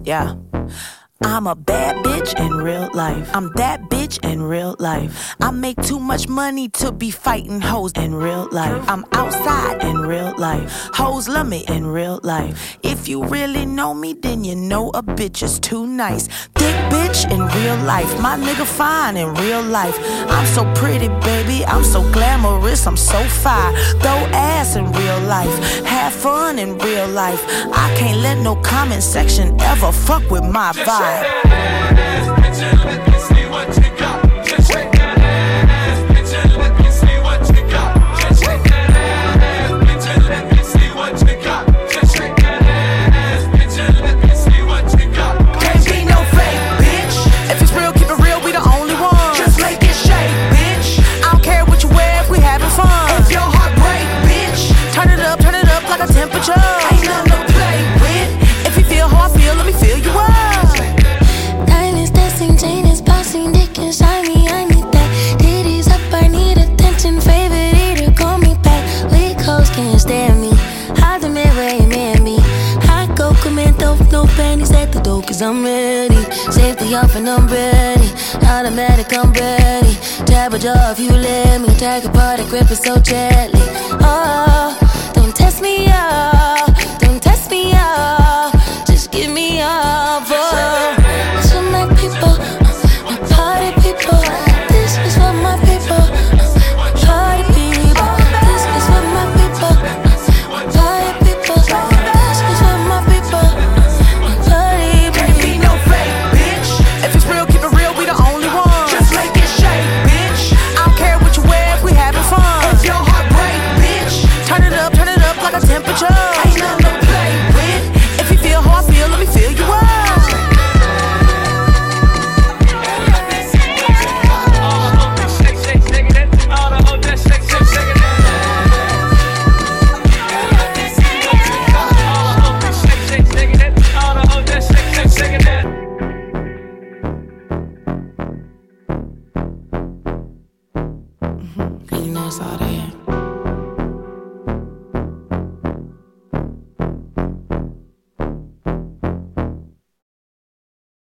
Yeah. I'm a bad bitch in real life. I'm that bitch in real life. I make too much money to be fighting hoes in real life. I'm outside in real life. Hoes love me in real life. If you really know me, then you know a bitch is too nice. Thick bitch in real life. My nigga fine in real life. I'm so pretty, baby. I'm so glamorous. I'm so fire. Throw ass in real life. Have fun in real life. I can't let no comment section ever fuck with my vibe. Shake that ass, bitch, and let me see what you got. Just shake that ass, bitch, and let me see what you got. Just shake that ass, bitch, and let me see what you got. Just shake that ass, bitch, and let me see what you got. Can't be no fake, bitch. If it's real, keep it real, we the only ones. Just make it shake, bitch. I don't care what you wear if we having fun. If your heart break, bitch, turn it up like a temperature. Ain't nothing to play with. If you feel how I feel, let me feel you up. Chain is bouncing, dick and shiny, I need that. Titties up, I need attention. Favorite eater, call me back. Weak hoes can't stand me. Hide the man where you man me. I go commando, no panties at the door, cause I'm ready. Safety off and I'm ready. Automatic, I'm ready. Jab a jaw if you let me. Drag apart, I grip it so gently. Oh, don't test me out. Don't test me out. Just give me up. Oh. You know it's all there.